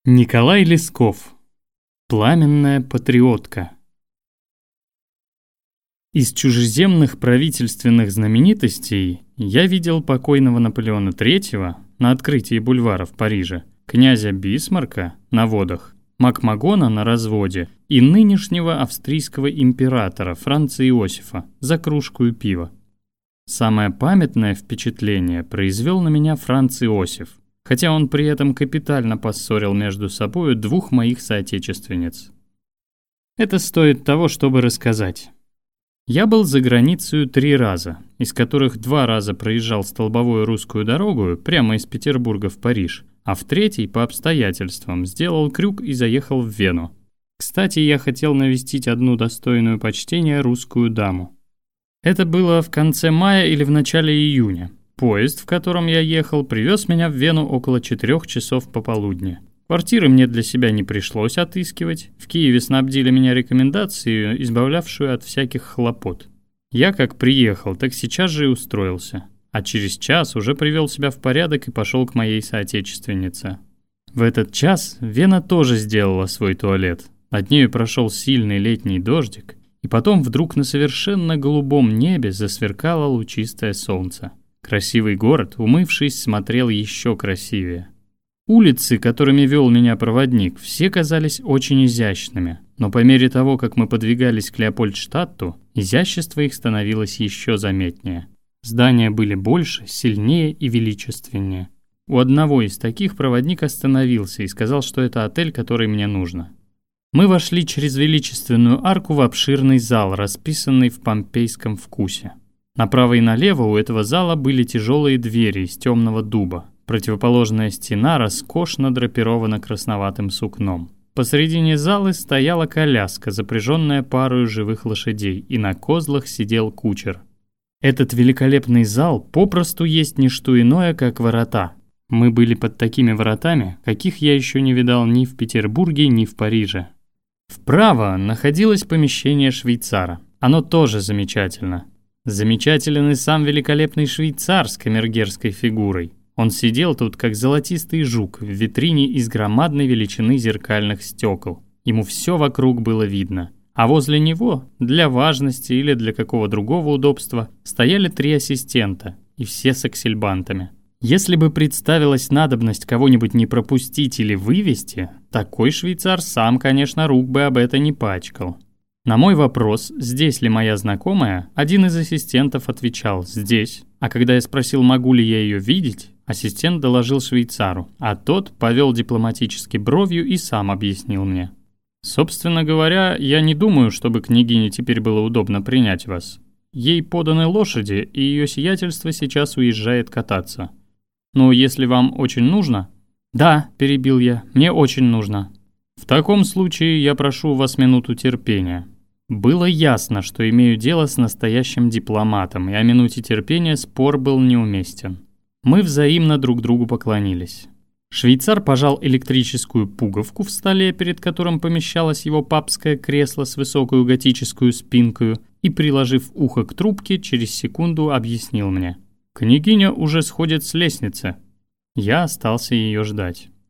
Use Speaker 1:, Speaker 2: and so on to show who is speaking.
Speaker 1: Николай Лесков. Пламенная патриотка. Из чужеземных правительственных знаменитостей я видел покойного Наполеона III на открытии бульвара в Париже, князя Бисмарка на водах, Макмагона на разводе и нынешнего австрийского императора Франца Иосифа за кружку пива. Самое памятное впечатление произвел на меня Франц Иосиф, хотя он при этом капитально поссорил между собою двух моих соотечественниц. Это стоит того, чтобы рассказать. Я был за границей 3 раза, из которых 2 раза проезжал столбовую русскую дорогу прямо из Петербурга в Париж, а в 3-й по обстоятельствам сделал крюк и заехал в Вену. Кстати, я хотел навестить одну достойную почтения русскую даму. Это было в конце мая или в начале июня. Поезд, в котором я ехал, привез меня в Вену около 4 часов пополудни. Квартиры мне для себя не пришлось отыскивать. В Киеве снабдили меня рекомендацией, избавлявшую от всяких хлопот. Я как приехал, так сейчас же и устроился. А через час уже привел себя в порядок и пошел к моей соотечественнице. В этот час Вена тоже сделала свой туалет. Над нею прошел сильный летний дождик, и потом вдруг на совершенно голубом небе засверкало лучистое солнце. Красивый город, умывшись, смотрел еще красивее. Улицы, которыми вел меня проводник, все казались очень изящными, но по мере того, как мы подвигались к Леопольдштадту, изящество их становилось еще заметнее. Здания были больше, сильнее и величественнее. У одного из таких проводник остановился и сказал, что это отель, который мне нужно. Мы вошли через величественную арку в обширный зал, расписанный в помпейском вкусе. Направо и налево у этого зала были тяжелые двери из темного дуба. Противоположная стена роскошно драпирована красноватым сукном. Посредине зала стояла коляска, запряженная парой живых лошадей, и на козлах сидел кучер. Этот великолепный зал попросту есть не что иное, как ворота. Мы были под такими воротами, каких я еще не видал ни в Петербурге, ни в Париже. Вправо находилось помещение швейцара. Оно тоже замечательно. Замечателен и сам великолепный швейцар с камергерской фигурой. Он сидел тут, как золотистый жук, в витрине из громадной величины зеркальных стекол. Ему все вокруг было видно. А возле него, для важности или для какого другого удобства, стояли 3 ассистента, и все с аксельбантами. Если бы представилась надобность кого-нибудь не пропустить или вывести, такой швейцар сам, конечно, рук бы об это не пачкал. На мой вопрос, здесь ли моя знакомая, один из ассистентов отвечал «здесь». А когда я спросил, могу ли я ее видеть, ассистент доложил швейцару, а тот повел дипломатически бровью и сам объяснил мне. Собственно говоря, я не думаю, чтобы княгине теперь было удобно принять вас. Ей поданы лошади, и ее сиятельство сейчас уезжает кататься. Но если вам очень нужно... Да, перебил я, мне очень нужно. В таком случае я прошу у вас минуту терпения. Было ясно, что имею дело с настоящим дипломатом, и о минуте терпения спор был неуместен. Мы взаимно друг другу поклонились. Швейцар пожал электрическую пуговку в столе, перед которым помещалось его папское кресло с высокой готической спинкой, и, приложив ухо к трубке, через секунду объяснил мне. «Княгиня уже сходит с лестницы». Я остался ее ждать.